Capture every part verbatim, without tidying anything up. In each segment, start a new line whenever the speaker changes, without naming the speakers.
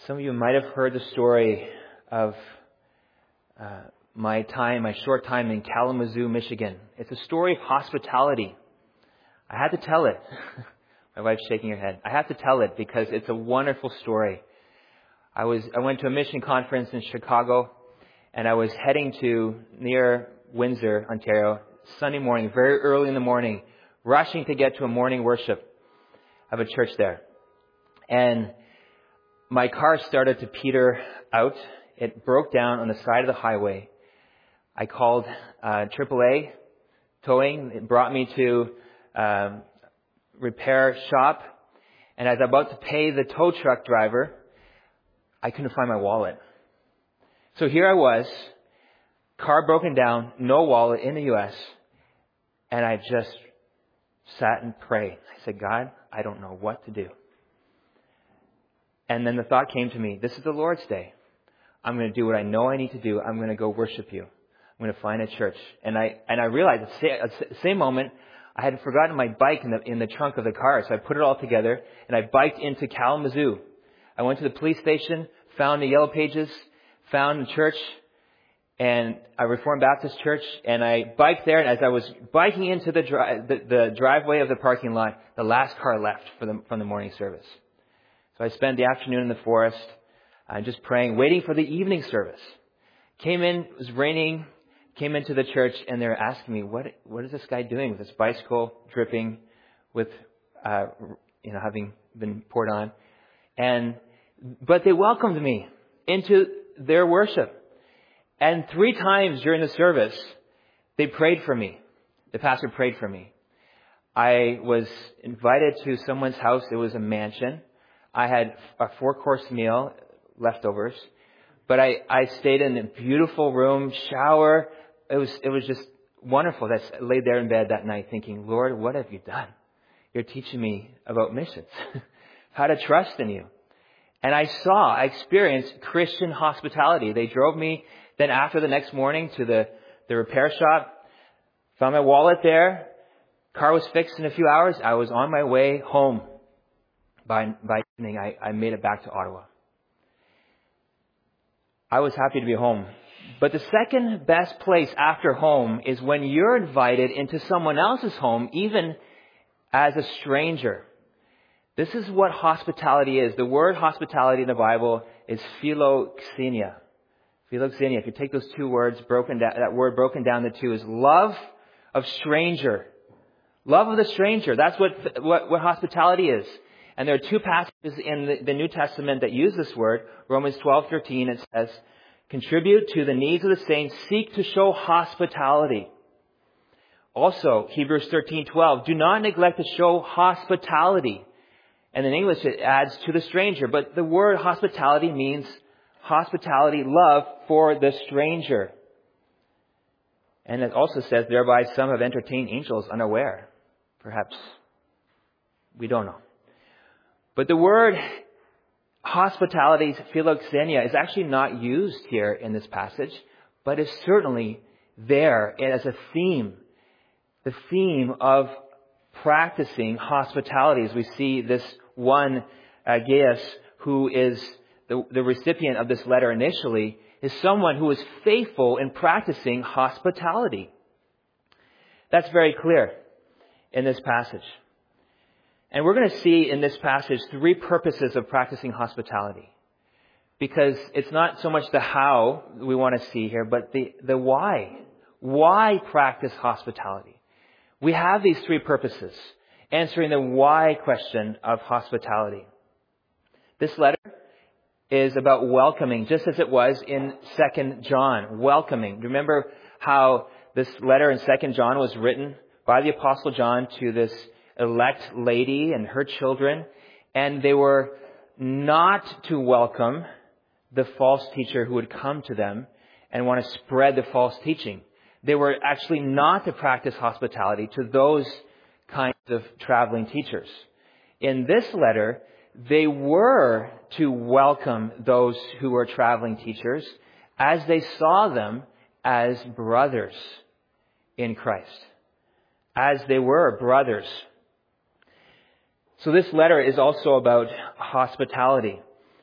Some of you might have heard the story of uh, my time, my short time in Kalamazoo, Michigan. It's a story of hospitality. I had to tell it. My wife's shaking her head. I have to tell it because it's a wonderful story. I was I went to a mission conference in Chicago, and I was heading to near Windsor, Ontario, Sunday morning, very early in the morning, rushing to get to a morning worship of a church there. And my car started to peter out. It broke down on the side of the highway. I called uh, triple A towing. It brought me to um, repair shop. And as I was about to pay the tow truck driver, I couldn't find my wallet. So here I was, car broken down, no wallet in the U S, and I just sat and prayed. I said, God, I don't know what to do. And then the thought came to me, this is the Lord's Day. I'm going to do what I know I need to do. I'm going to go worship you. I'm going to find a church. And I and I realized at the same moment, I had forgotten my bike in the in the trunk of the car. So I put it all together, and I biked into Kalamazoo. I went to the police station, found the Yellow Pages, found the church, and a Reformed Baptist church, and I biked there. And as I was biking into the, dri- the, the driveway of the parking lot, the last car left for the, from the morning service. So I spent the afternoon in the forest, uh, just praying, waiting for the evening service. Came in, it was raining, came into the church, and they were asking me, what what is this guy doing with his bicycle dripping with, uh, you know, having been poured on? And but they welcomed me into their worship. And three times during the service, they prayed for me. The pastor prayed for me. I was invited to someone's house. It was a mansion. I had a four-course meal, leftovers. But I, I stayed in a beautiful room, shower. It was it was just wonderful. I laid there in bed that night thinking, Lord, what have you done? You're teaching me about missions, how to trust in you. And I saw, I experienced Christian hospitality. They drove me then after the next morning to the, the repair shop, found my wallet there, car was fixed in a few hours. I was on my way home. By, by evening, I, I made it back to Ottawa. I was happy to be home. But the second best place after home is when you're invited into someone else's home, even as a stranger. This is what hospitality is. The word hospitality in the Bible is philoxenia. Philoxenia. If you take those two words broken down, that word broken down to two is love of stranger. Love of the stranger. That's what what, what hospitality is. And there are two passages in the, the New Testament that use this word. Romans twelve thirteen, it says, contribute to the needs of the saints, seek to show hospitality. Also, Hebrews thirteen twelve, do not neglect to show hospitality. And in English it adds to the stranger. But the word hospitality means hospitality, love for the stranger. And it also says, thereby some have entertained angels unaware. Perhaps we don't know. But the word hospitality, philoxenia, is actually not used here in this passage, but is certainly there as a theme. The theme of practicing hospitality, as we see this one, uh, Gaius, who is the, the recipient of this letter initially, is someone who is faithful in practicing hospitality. That's very clear in this passage. And we're going to see in this passage three purposes of practicing hospitality. Because it's not so much the how we want to see here, but the, the why. Why practice hospitality? We have these three purposes, answering the why question of hospitality. This letter is about welcoming, just as it was in Second John, welcoming. Remember how this letter in Second John was written by the Apostle John to this elect lady and her children, and they were not to welcome the false teacher who would come to them and want to spread the false teaching. They were actually not to practice hospitality to those kinds of traveling teachers. In this letter, they were to welcome those who were traveling teachers as they saw them as brothers in Christ. As they were brothers. So this letter is also about hospitality.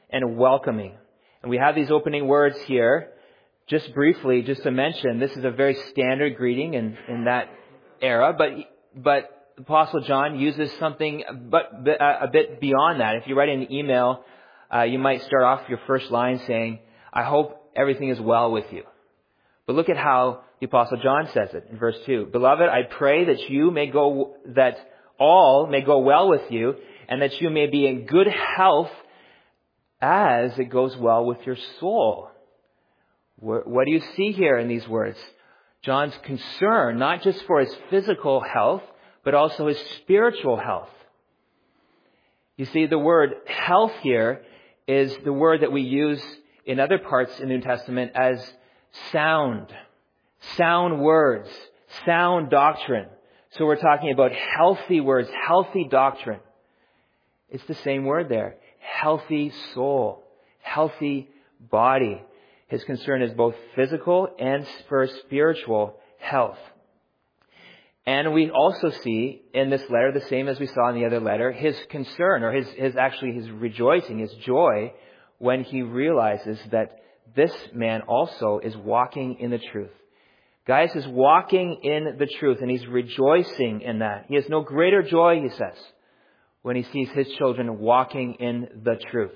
and welcoming. And we have these opening words here. Just briefly, just to mention, this is a very standard greeting in, in that era, but but Apostle John uses something but a bit beyond that. If you write an email, uh, you might start off your first line saying, "I hope everything is well with you." But look at how the Apostle John says it in verse two. "Beloved, I pray that you may go, that all may go well with you, and that you may be in good health as it goes well with your soul." What do you see here in these words? John's concern, not just for his physical health, but also his spiritual health. You see, the word health here is the word that we use in other parts in the New Testament as sound. Sound words, sound doctrine. So we're talking about healthy words, healthy doctrine. It's the same word there. Healthy soul, healthy body. His concern is both physical and for spiritual health. And we also see in this letter, the same as we saw in the other letter, his concern, or his, his actually his rejoicing, his joy, when he realizes that this man also is walking in the truth. Gaius is walking in the truth, and he's rejoicing in that. He has no greater joy, he says, when he sees his children walking in the truth.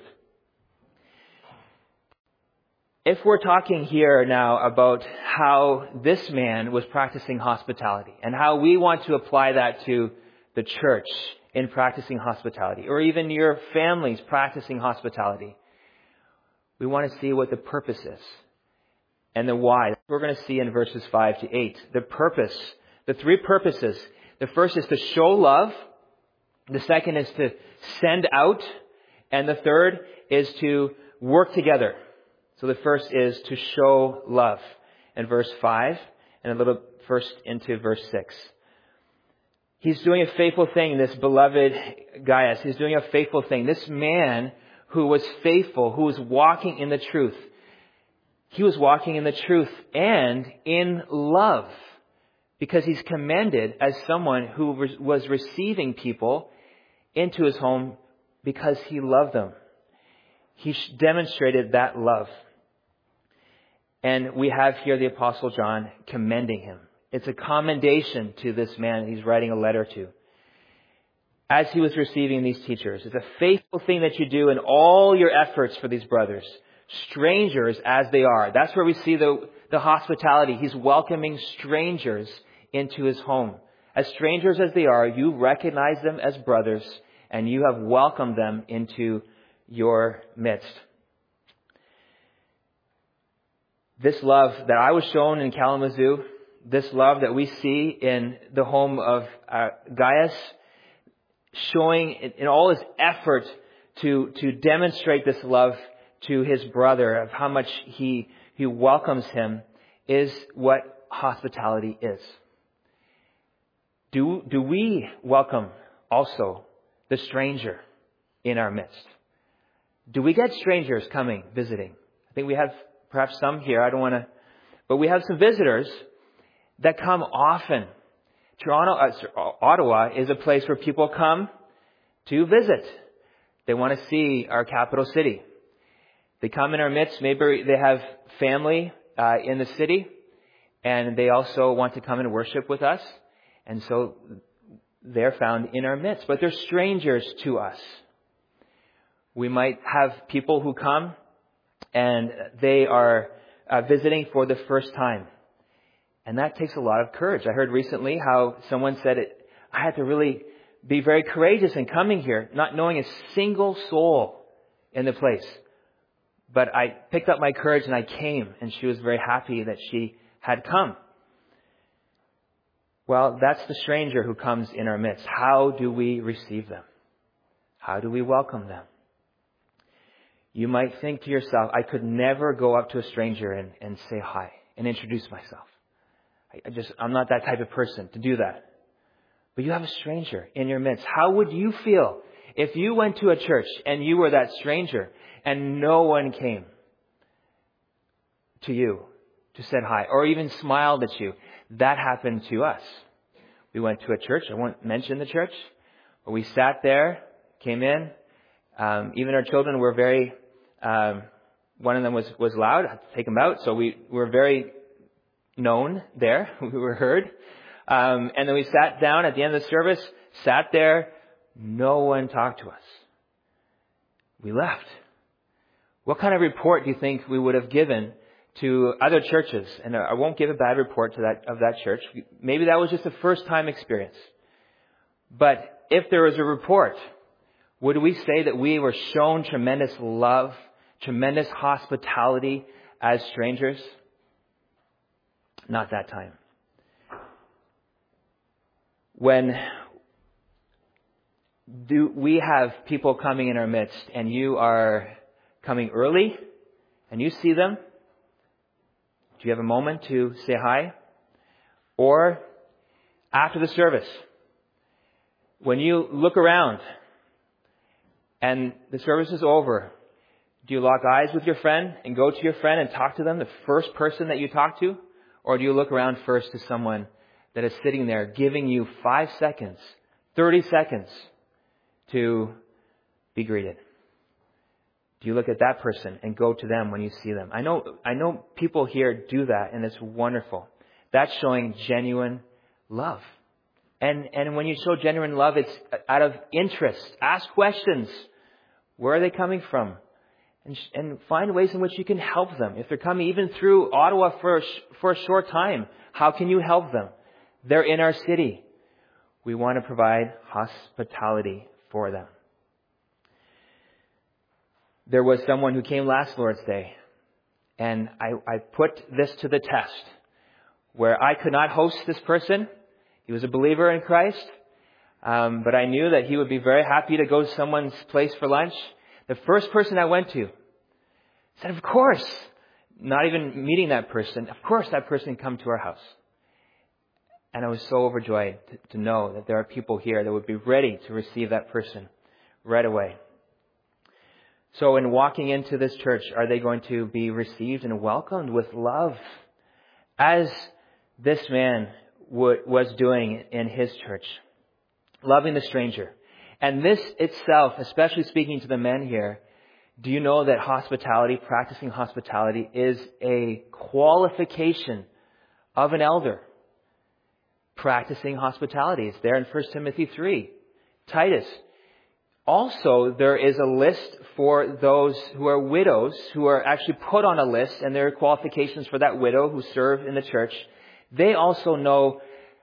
If we're talking here now about how this man was practicing hospitality and how we want to apply that to the church in practicing hospitality, or even your families practicing hospitality, we want to see what the purpose is and the why. We're going to see in verses five to eight. The purpose, the three purposes. The first is to show love. The second is to send out. And the third is to work together. So the first is to show love in verse five, and a little first into verse six. He's doing a faithful thing, this beloved Gaius. He's doing a faithful thing. This man who was faithful, who was walking in the truth. He was walking in the truth and in love, because he's commended as someone who was receiving people into his home because he loved them. He demonstrated that love. And we have here the Apostle John commending him. It's a commendation to this man he's writing a letter to, as he was receiving these teachers. It's a faithful thing that you do in all your efforts for these brothers, strangers as they are. That's where we see the, the hospitality. He's welcoming strangers into his home. As strangers as they are, you recognize them as brothers, and you have welcomed them into your midst. This love that I was shown in Kalamazoo, this love that we see in the home of uh, Gaius, showing in, in all his effort to, to demonstrate this love to his brother, of how much he, he welcomes him, is what hospitality is. Do, do we welcome also the stranger in our midst? Do we get strangers coming, visiting? I think we have perhaps some here. I don't want to, but we have some visitors that come often. Toronto, uh, Ottawa is a place where people come to visit. They want to see our capital city. They come in our midst. Maybe they have family uh, in the city, and they also want to come and worship with us. And so they're found in our midst, but they're strangers to us. We might have people who come and they are uh, visiting for the first time. And that takes a lot of courage. I heard recently how someone said it, I had to really be very courageous in coming here, not knowing a single soul in the place. But I picked up my courage and I came, and she was very happy that she had come. Well, that's the stranger who comes in our midst. How do we receive them? How do we welcome them? You might think to yourself, I could never go up to a stranger and, and say hi and introduce myself. I, I just, I'm not that type of person to do that. But you have a stranger in your midst. How would you feel if you went to a church and you were that stranger and no one came to you to say hi or even smiled at you? That happened to us. We went to a church. I won't mention the church. But we sat there, came in. Um, even our children were very Um, one of them was, was loud. I had to take him out. So we were very known there. We were heard. Um, and then we sat down at the end of the service, sat there. No one talked to us. We left. What kind of report do you think we would have given to other churches? And I won't give a bad report to that of that church. Maybe that was just a first time experience. But if there was a report, would we say that we were shown tremendous love, tremendous hospitality as strangers? Not that time. When do we have people coming in our midst and you are coming early and you see them? Do you have a moment to say hi? Or after the service, when you look around and the service is over, do you lock eyes with your friend and go to your friend and talk to them, the first person that you talk to? Or do you look around first to someone that is sitting there giving you five seconds, thirty seconds to be greeted? Do you look at that person and go to them when you see them? I know, I know people here do that, and it's wonderful. That's showing genuine love. And, and when you show genuine love, it's out of interest. Ask questions. Where are they coming from? And, and find ways in which you can help them. If they're coming even through Ottawa for a, for a short time, how can you help them? They're in our city. We want to provide hospitality for them. There was someone who came last Lord's Day, and I, I put this to the test, where I could not host this person. He was a believer in Christ, um, but I knew that he would be very happy to go to someone's place for lunch. The first person I went to said, of course, not even meeting that person, of course that person can come to our house. And I was so overjoyed to, to know that there are people here that would be ready to receive that person right away. So in walking into this church, are they going to be received and welcomed with love, as this man w- was doing in his church, loving the stranger? And this itself, especially speaking to the men here, do you know that hospitality, practicing hospitality, is a qualification of an elder? Practicing hospitality is there in First Timothy three. Titus. Also, there is a list for those who are widows, who are actually put on a list, and there are qualifications for that widow who serve in the church. They also know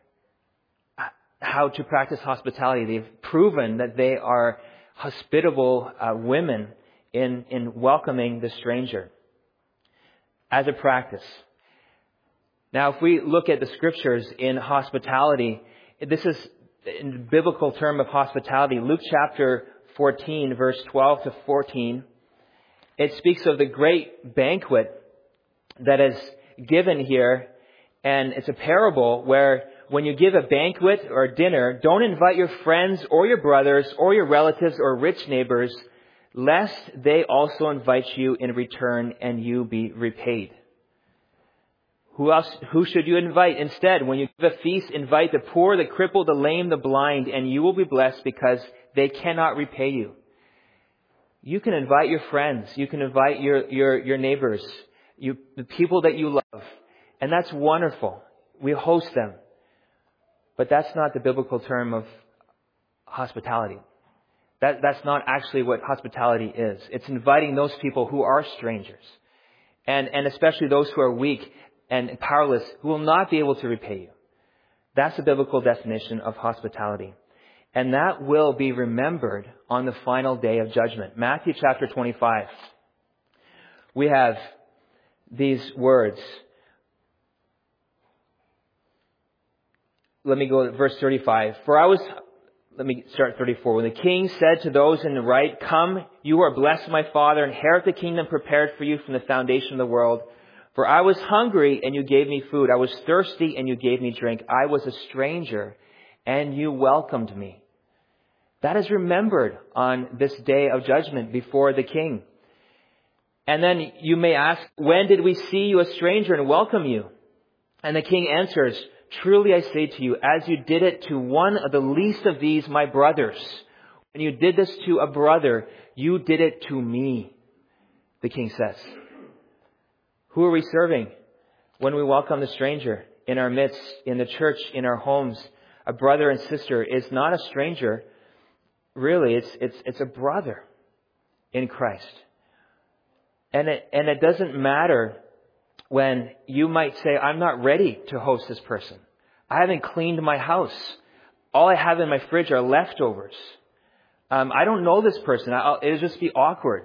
how to practice hospitality. They've proven that they are hospitable uh, women in, in welcoming the stranger as a practice. Now, if we look at the scriptures in hospitality, this is in the biblical term of hospitality. Luke chapter fourteen, verse twelve to fourteen, it speaks of the great banquet that is given here. And it's a parable where when you give a banquet or a dinner, don't invite your friends or your brothers or your relatives or rich neighbors, lest they also invite you in return and you be repaid. Who else, who should you invite instead? When you give a feast, invite the poor, the crippled, the lame, the blind, and you will be blessed because they cannot repay you. You can invite your friends. You can invite your, your, your neighbors, you, the people that you love. And that's wonderful. We host them. But that's not the biblical term of hospitality. That, that's not actually what hospitality is. It's inviting those people who are strangers. And, and especially those who are weak and powerless, who will not be able to repay you. That's the biblical definition of hospitality. And that will be remembered on the final day of judgment. Matthew chapter twenty-five. We have these words. Let me go to verse thirty-five. For I was, let me start thirty-four. When the king said to those in the right, come, you are blessed of my Father, inherit the kingdom prepared for you from the foundation of the world. For I was hungry, and you gave me food. I was thirsty, and you gave me drink. I was a stranger, and you welcomed me. That is remembered on this day of judgment before the king. And then you may ask, when did we see you a stranger and welcome you? And the king answers, truly I say to you, as you did it to one of the least of these, my brothers, when you did this to a brother, you did it to me. the King says. Who are we serving when we welcome the stranger in our midst, in the church, in our homes? A brother and sister is not a stranger. Really, it's it's it's a brother in Christ. And it and it doesn't matter when you might say, I'm not ready to host this person. I haven't cleaned my house. All I have in my fridge are leftovers. Um, I don't know this person. I'll, it'll just be awkward.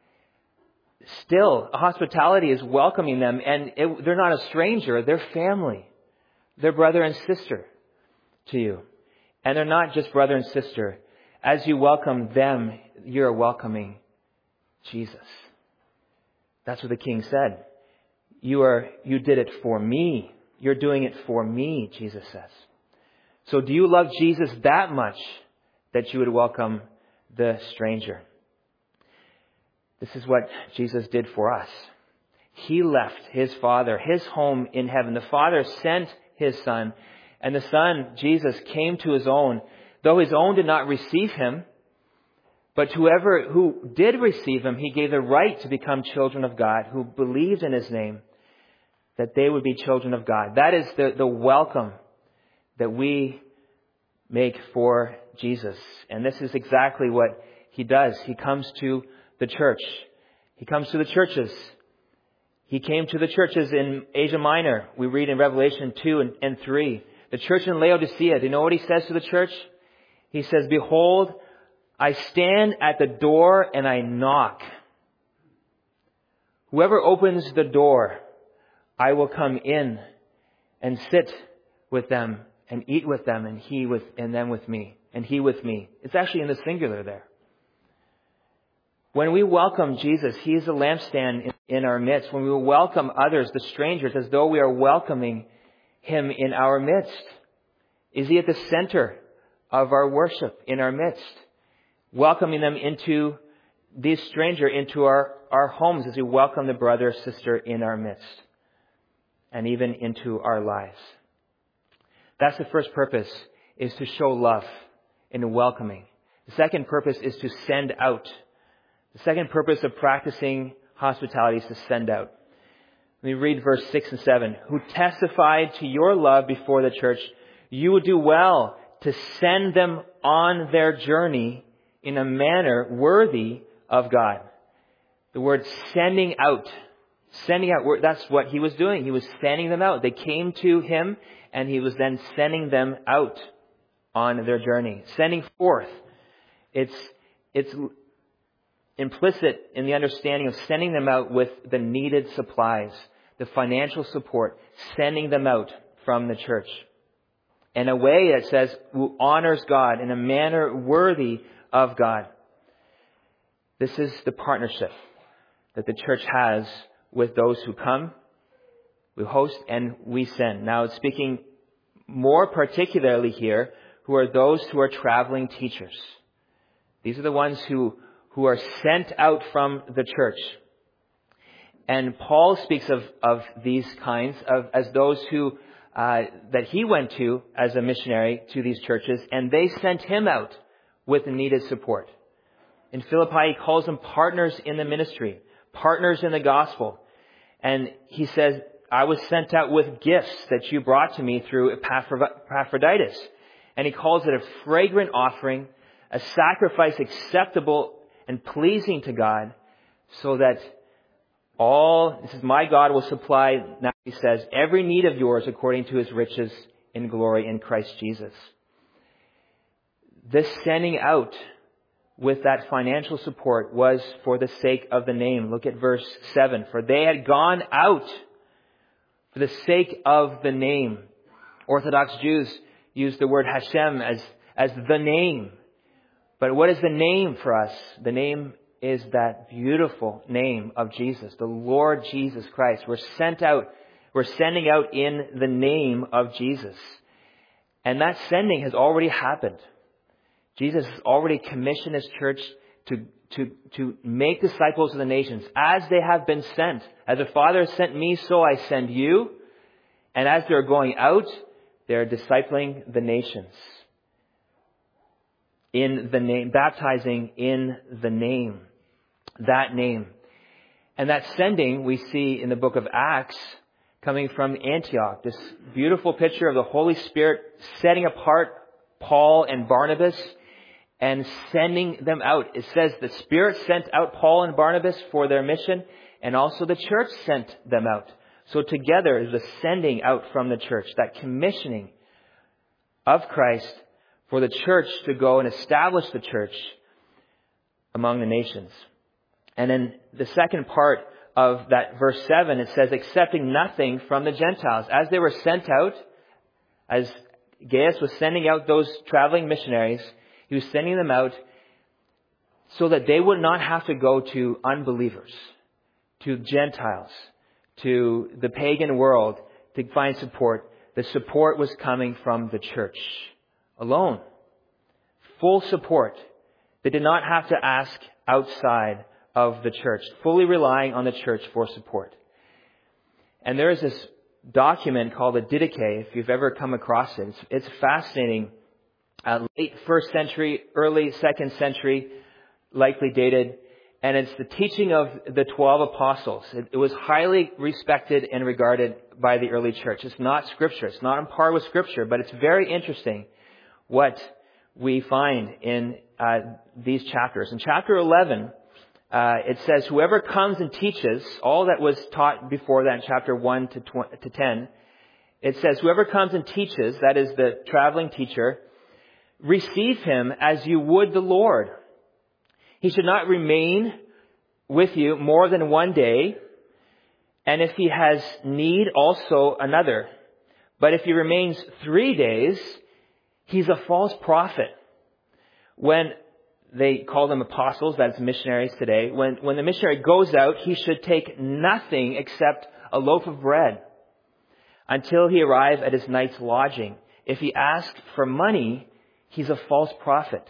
Still, hospitality is welcoming them, and it, they're not a stranger. They're family. They're brother and sister to you. And they're not just brother and sister. As you welcome them, you're welcoming Jesus. That's what the King said. You are, you did it for me. You're doing it for me, Jesus says. So do you love Jesus that much that you would welcome the stranger? This is what Jesus did for us. He left His Father, His home in heaven. The Father sent His Son, and the Son, Jesus, came to His own. Though His own did not receive Him, but whoever who did receive Him, He gave the right to become children of God, who believed in His name, that they would be children of God. That is the, the welcome that we make for Jesus. And this is exactly what He does. He comes to the church. He comes to the churches. He came to the churches in Asia Minor. We read in Revelation two and, and three. The church in Laodicea, do you know what He says to the church? He says, behold, I stand at the door and I knock. Whoever opens the door, I will come in and sit with them and eat with them, and he with and them with me, and he with me. It's actually in the singular there. When we welcome Jesus, He is a lampstand in, in our midst. When we welcome others, the strangers, as though we are welcoming Him in our midst. Is He at the center of our worship in our midst? Welcoming them into, the stranger into our, our homes as we welcome the brother or sister in our midst. And even into our lives. That's the first purpose, is to show love in welcoming. The second purpose is to send out. The second purpose of practicing hospitality is to send out. Let me read verse six and seven. Who testified to your love before the church, you would do well to send them on their journey in a manner worthy of God. The word sending out. Sending out, that's what He was doing. He was sending them out. They came to Him, and He was then sending them out on their journey. Sending forth. It's, it's implicit in the understanding of sending them out with the needed supplies, the financial support, sending them out from the church. In a way that says, who honors God in a manner worthy of God. This is the partnership that the church has with those who come, we host, and we send. Now, it's speaking more particularly here, who are those who are traveling teachers. These are the ones who, who are sent out from the church. And Paul speaks of, of these kinds of as those who uh, that he went to as a missionary to these churches, and they sent him out with needed support. In Philippi, he calls them partners in the ministry, partners in the gospel. And he says, I was sent out with gifts that you brought to me through Epaphroditus. And he calls it a fragrant offering, a sacrifice acceptable and pleasing to God, so that all, this is my God will supply, now he says, every need of yours according to His riches in glory in Christ Jesus. This sending out with that financial support was for the sake of the name. Look at verse seven. For they had gone out for the sake of the name. Orthodox Jews use the word Hashem as, as the name. But what is the name for us? The name is that beautiful name of Jesus, the Lord Jesus Christ. We're sent out, we're sending out in the name of Jesus. And that sending has already happened. Jesus has already commissioned His church to, to, to make disciples of the nations as they have been sent. As the Father has sent me, so I send you. And as they're going out, they're discipling the nations. In the name, baptizing in the name. That name. And that sending we see in the book of Acts coming from Antioch. This beautiful picture of the Holy Spirit setting apart Paul and Barnabas and sending them out. It says the Spirit sent out Paul and Barnabas for their mission, and also the church sent them out. So together is the sending out from the church, that commissioning of Christ for the church to go and establish the church among the nations. And in the second part of that verse seven, it says, accepting nothing from the Gentiles. As they were sent out, as Gaius was sending out those traveling missionaries, he was sending them out so that they would not have to go to unbelievers, to Gentiles, to the pagan world to find support. The support was coming from the church alone. Full support. They did not have to ask outside of the church, fully relying on the church for support. And there is this document called the Didache, if you've ever come across it. It's, it's fascinating. Uh, late first century, early second century, likely dated. And it's the teaching of the twelve apostles. It, it was highly respected and regarded by the early church. It's not scripture. It's not on par with scripture, but it's very interesting what we find in uh, these chapters. In chapter eleven, uh, it says, whoever comes and teaches, all that was taught before that in chapter one to, tw- to ten, it says, whoever comes and teaches, that is the traveling teacher, receive him as you would the Lord. He should not remain with you more than one day, and if he has need, also another. But if he remains three days, he's a false prophet. When they call them apostles, that's missionaries today, when, when the missionary goes out, he should take nothing except a loaf of bread until he arrive at his night's lodging. If he asks for money, he's a false prophet.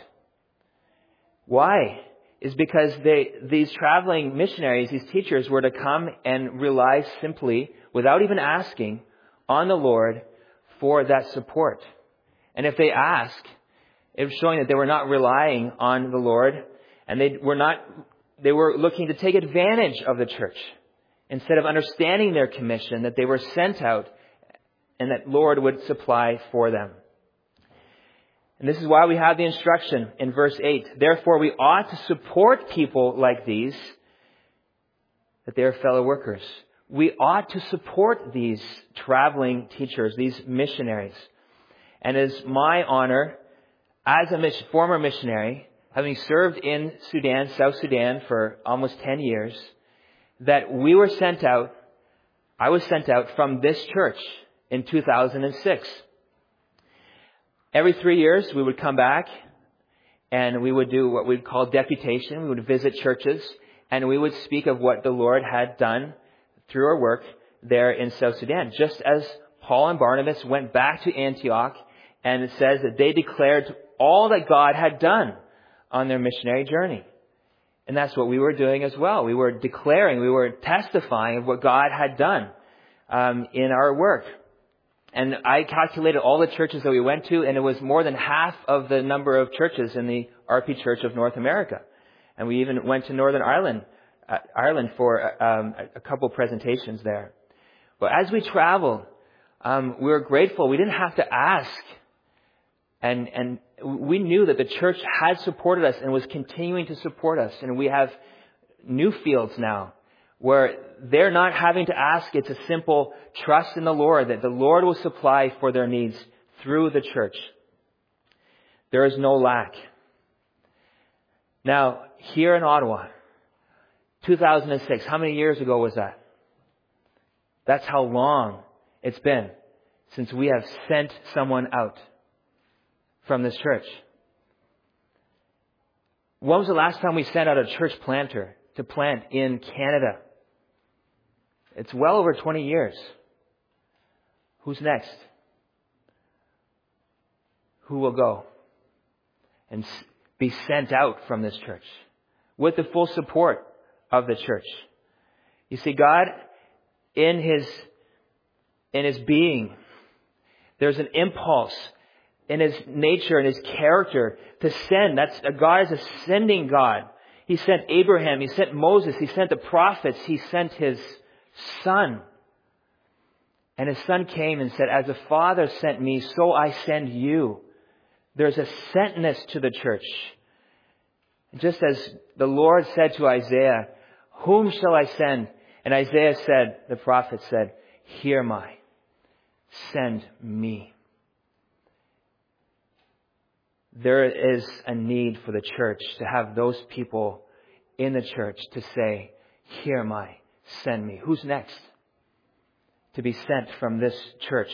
Why? Is because they, these traveling missionaries, these teachers, were to come and rely simply, without even asking, on the Lord for that support. And if they ask, it was showing that they were not relying on the Lord, and they were not, they were looking to take advantage of the church instead of understanding their commission, that they were sent out and that Lord would supply for them. And this is why we have the instruction in verse eight. Therefore, we ought to support people like these, that they are fellow workers. We ought to support these traveling teachers, these missionaries. And it is my honor, as a mission, former missionary, having served in Sudan, South Sudan, for almost ten years, that we were sent out, I was sent out from this church in two thousand six. Every three years, we would come back and we would do what we'd call deputation. We would visit churches and we would speak of what the Lord had done through our work there in South Sudan. Just as Paul and Barnabas went back to Antioch, and it says that they declared all that God had done on their missionary journey. And that's what we were doing as well. We were declaring, we were testifying of what God had done um, in our work. And I calculated all the churches that we went to, and it was more than half of the number of churches in the R P Church of North America. And we even went to Northern Ireland, uh, Ireland for um, a couple presentations there. But as we traveled, um, we were grateful. We didn't have to ask. And, and we knew that the church had supported us and was continuing to support us. And we have new fields now where they're not having to ask. It's a simple trust in the Lord that the Lord will supply for their needs through the church. There is no lack. Now, here in Ottawa, two thousand six, how many years ago was that? That's how long it's been since we have sent someone out from this church. When was the last time we sent out a church planter to plant in Canada? It's well over twenty years. Who's next? Who will go and be sent out from this church with the full support of the church? You see, God, in His in His being, there's an impulse in His nature and His character to send. That's God is a sending God. He sent Abraham. He sent Moses. He sent the prophets. He sent His Son. And His Son came and said, as the Father sent me, so I send you. There's a sentness to the church. Just as the Lord said to Isaiah, whom shall I send? And Isaiah said, the prophet said, here am I. Send me. There is a need for the church to have those people in the church to say, here am I. Send me. Who's next to be sent from this church?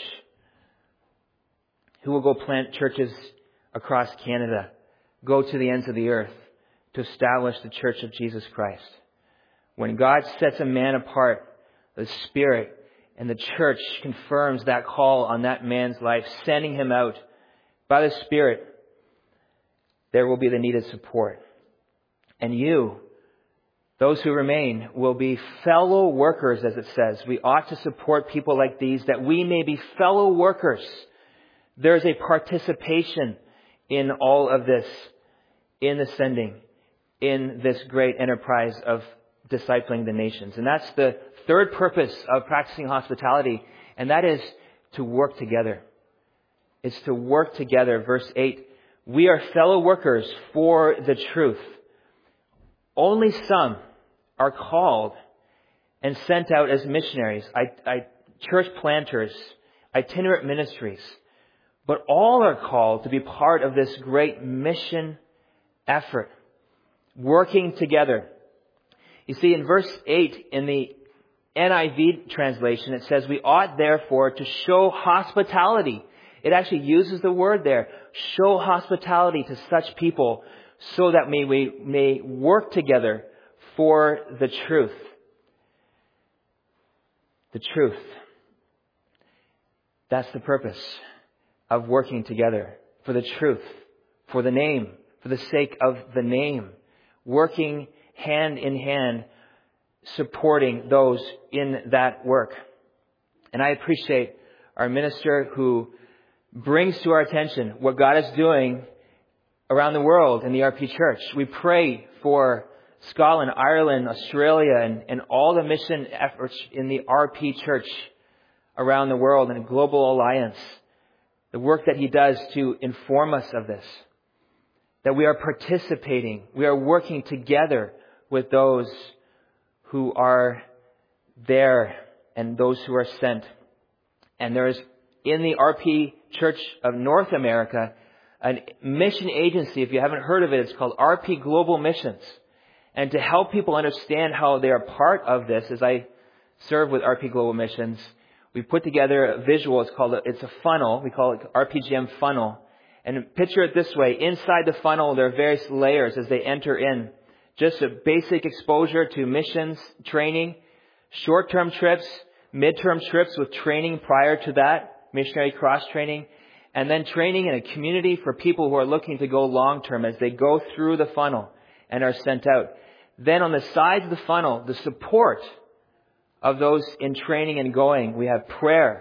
Who will go plant churches across Canada, go to the ends of the earth to establish the church of Jesus Christ? When God sets a man apart, the Spirit and the church confirms that call on that man's life, sending him out by the Spirit, there will be the needed support. And you, those who remain, will be fellow workers, as it says. We ought to support people like these, that we may be fellow workers. There's a participation in all of this, in the sending, in this great enterprise of discipling the nations. And that's the third purpose of practicing hospitality, and that is to work together. It's to work together. Verse eight, we are fellow workers for the truth. Only some are called and sent out as missionaries, I, I, church planters, itinerant ministries. But all are called to be part of this great mission effort, working together. You see, in verse eight, in the N I V translation, it says, we ought therefore to show hospitality. It actually uses the word there, show hospitality to such people so that may we may work together for the truth. The truth. That's the purpose of working together, for the truth, for the name, for the sake of the name, working hand in hand, supporting those in that work. And I appreciate our minister who brings to our attention what God is doing around the world in the R P Church. We pray for Scotland, Ireland, Australia, and, and all the mission efforts in the R P Church around the world and Global Alliance. The work that he does to inform us of this. That we are participating, we are working together with those who are there and those who are sent. And there is in the R P Church of North America a mission agency. If you haven't heard of it, it's called R P Global Missions. And to help people understand how they are part of this, as I serve with R P Global Missions, we put together a visual. It's called a, it's a funnel. We call it R P G M funnel. And picture it this way. Inside the funnel, there are various layers as they enter in. Just a basic exposure to missions, training, short-term trips, mid-term trips with training prior to that, missionary cross-training, and then training in a community for people who are looking to go long-term as they go through the funnel and are sent out. Then on the sides of the funnel, the support of those in training and going, we have prayer.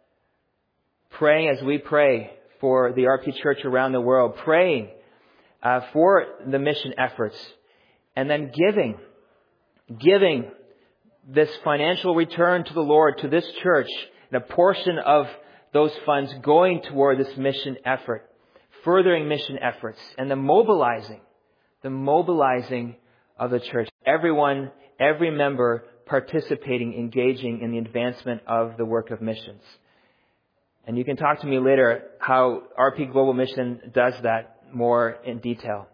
Praying as we pray for the R P Church around the world, praying uh, for the mission efforts, and then giving, giving this financial return to the Lord, to this church, and a portion of those funds going toward this mission effort, furthering mission efforts, and the mobilizing, the mobilizing of the church. Everyone, every member participating, engaging in the advancement of the work of missions. And you can talk to me later how R P Global Mission does that more in detail.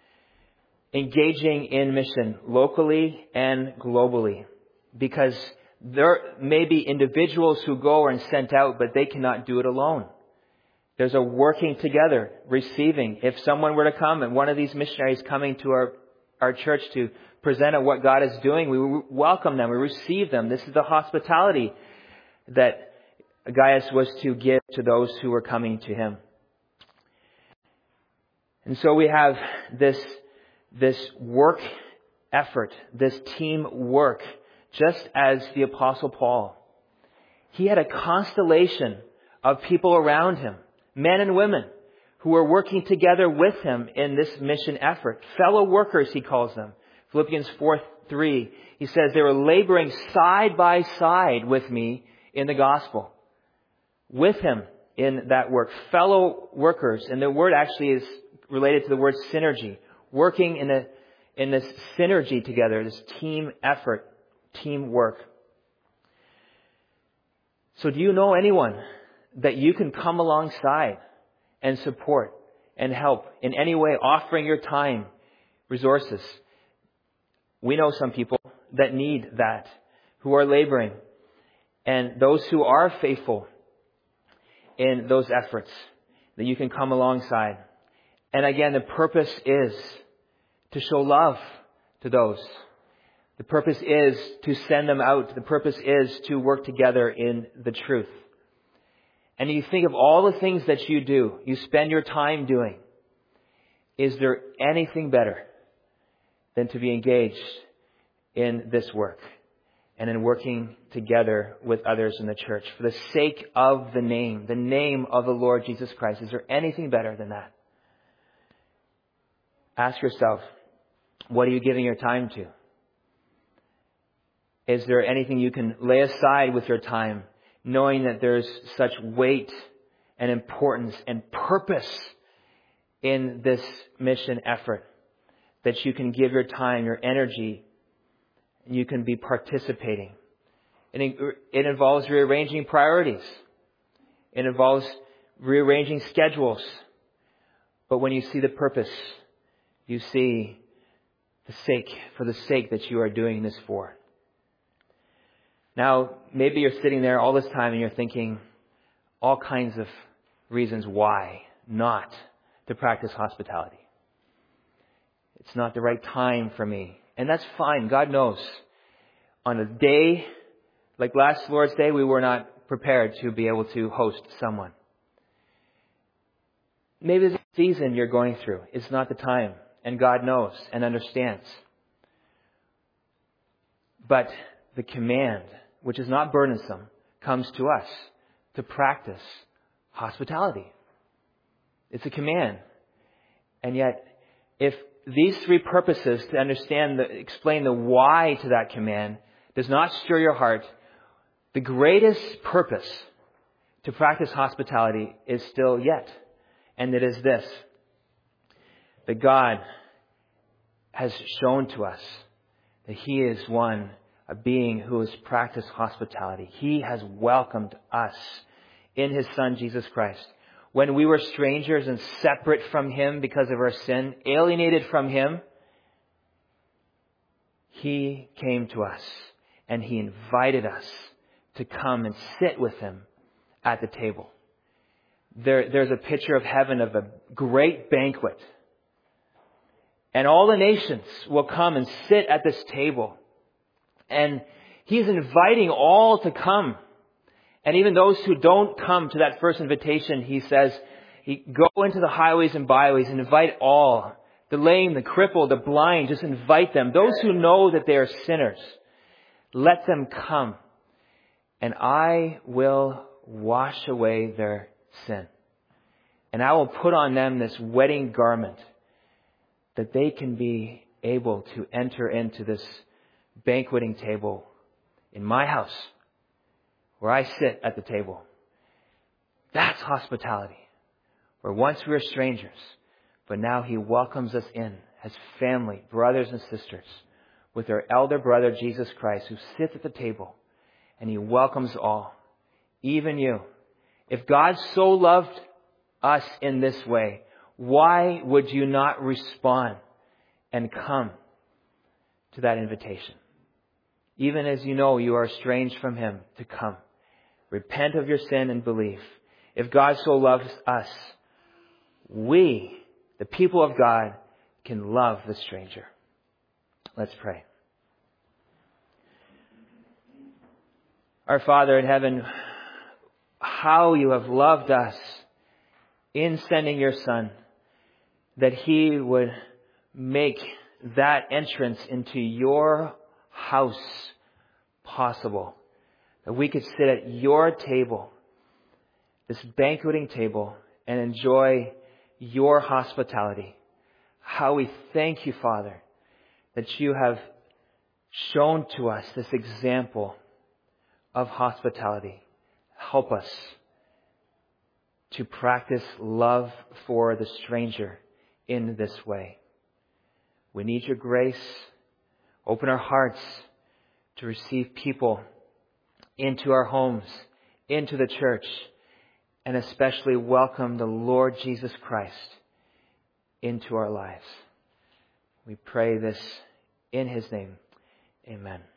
Engaging in mission locally and globally. Because there may be individuals who go and sent out, but they cannot do it alone. There's a working together, receiving. If someone were to come and one of these missionaries coming to our, our church to present on what God is doing, we welcome them, we receive them. This is the hospitality that Gaius was to give to those who were coming to him. And so we have this, this work effort, this team work, just as the Apostle Paul. He had a constellation of people around him, men and women, who were working together with him in this mission effort. Fellow workers, he calls them. Philippians four three, he says, they were laboring side by side with me in the gospel. With him in that work. Fellow workers. And the word actually is related to the word synergy. Working in a in this synergy together, this team effort, teamwork. So do you know anyone that you can come alongside and support and help in any way, offering your time, resources? We know some people that need that, who are laboring, and those who are faithful in those efforts that you can come alongside. And again, the purpose is to show love to those. The purpose is to send them out. The purpose is to work together in the truth. And you think of all the things that you do, you spend your time doing. Is there anything better than to be engaged in this work and in working together with others in the church for the sake of the name, the name of the Lord Jesus Christ? Is there anything better than that? Ask yourself, what are you giving your time to? Is there anything you can lay aside with your time, knowing that there's such weight and importance and purpose in this mission effort, that you can give your time, your energy, and you can be participating? It, it involves rearranging priorities. It involves rearranging schedules. But when you see the purpose, you see the sake, for the sake that you are doing this for. Now, maybe you're sitting there all this time and you're thinking all kinds of reasons why not to practice hospitality. It's not the right time for me. And that's fine. God knows. On a day like last Lord's Day, we were not prepared to be able to host someone. Maybe the season you're going through is not the time. And God knows and understands. But the command, which is not burdensome, comes to us to practice hospitality. It's a command. And yet, if these three purposes to understand, the, explain the why to that command does not stir your heart, the greatest purpose to practice hospitality is still yet. And it is this: that God has shown to us that He is one, a being who has practiced hospitality. He has welcomed us in His Son, Jesus Christ. When we were strangers and separate from Him because of our sin, alienated from Him, He came to us and He invited us to come and sit with Him at the table. There, there's a picture of heaven of a great banquet. And all the nations will come and sit at this table. And He's inviting all to come. And even those who don't come to that first invitation, He says, go into the highways and byways and invite all. The lame, the crippled, the blind, just invite them. Those who know that they are sinners, let them come. And I will wash away their sin. And I will put on them this wedding garment, that they can be able to enter into this banqueting table in my house, where I sit at the table. That's hospitality. Where once we were strangers, but now He welcomes us in as family, brothers and sisters, with our elder brother Jesus Christ, who sits at the table, and He welcomes all, even you. If God so loved us in this way, why would you not respond and come to that invitation? Even as you know you are estranged from Him, to come. Repent of your sin and believe. If God so loves us, we, the people of God, can love the stranger. Let's pray. Our Father in heaven, how you have loved us in sending your Son, that He would make that entrance into your house possible. That we could sit at your table, this banqueting table, and enjoy your hospitality. How we thank you, Father, that you have shown to us this example of hospitality. Help us to practice love for the stranger in this way. We need your grace. Open our hearts to receive people into our homes, into the church, and especially welcome the Lord Jesus Christ into our lives. We pray this in His name. Amen.